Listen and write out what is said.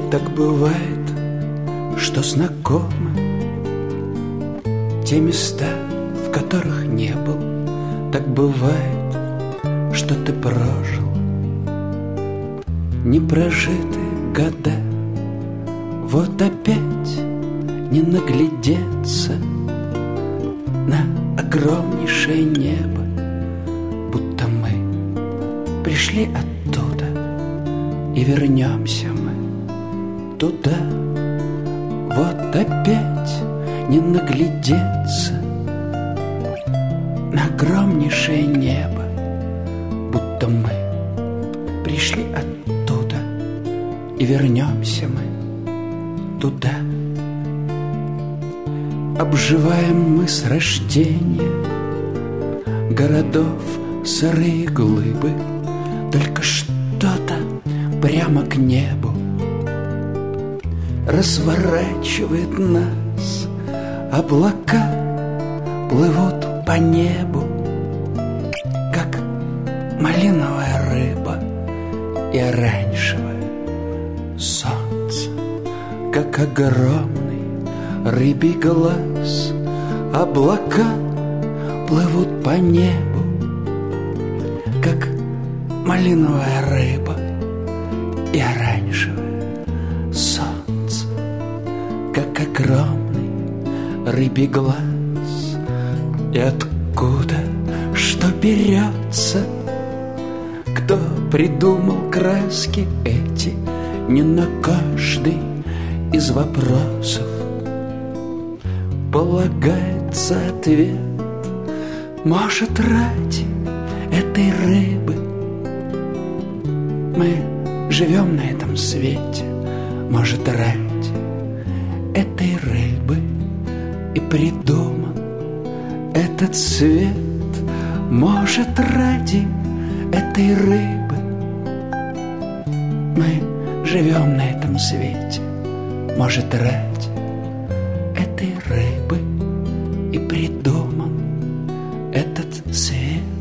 Так бывает, что знакомы те места, в которых не был. Так бывает, что ты прожил непрожитые года. Вот опять не наглядеться на огромнейшее небо, будто мы пришли оттуда и вернемся мы туда. Вот опять не наглядеться на огромнейшее небо, будто мы пришли оттуда и вернемся мы туда. Обживаем мы с рождения городов сырые глыбы, только что-то прямо к небу разворачивает нас. Облака плывут по небу, как малиновая рыба, и оранжевое солнце, как огромный рыбий глаз. Облака плывут по небу, как малиновая рыба и оранжевое солнце, как огромный рыбий глаз. И откуда, что берется, кто придумал краски эти, не на каждый из вопросов полагается ответ. Может, ради этой рыбы мы живем на этом свете, может, ради этой рыбы и придуман этот свет. Может, ради этой рыбы мы живем на этом свете, может, ради этой рыбы и придуман этот свет.